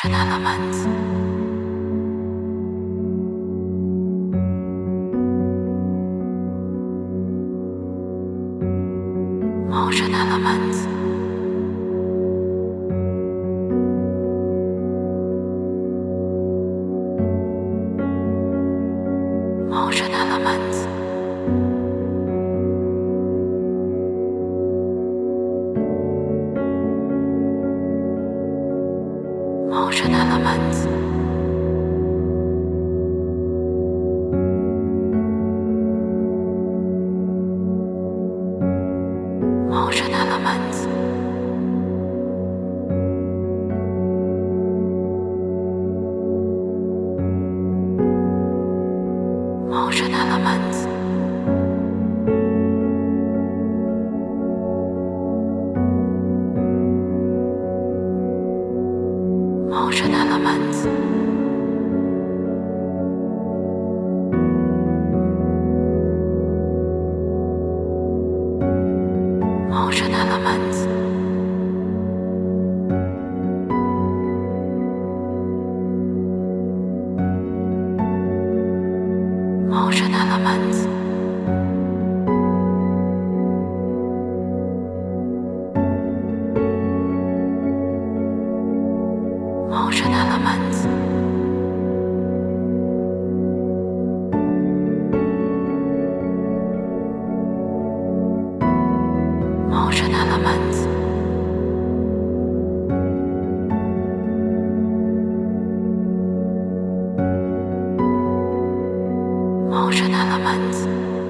motion elements, motion elements, motion elements, motion elements, motion elements, motion elements, motion elements, motion elements, motion elements, motion elements, motion elements, motion elements,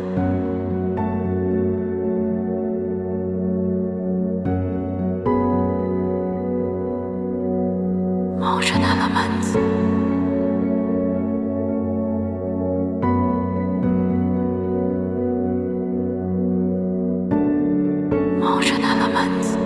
motion elements, motion elements,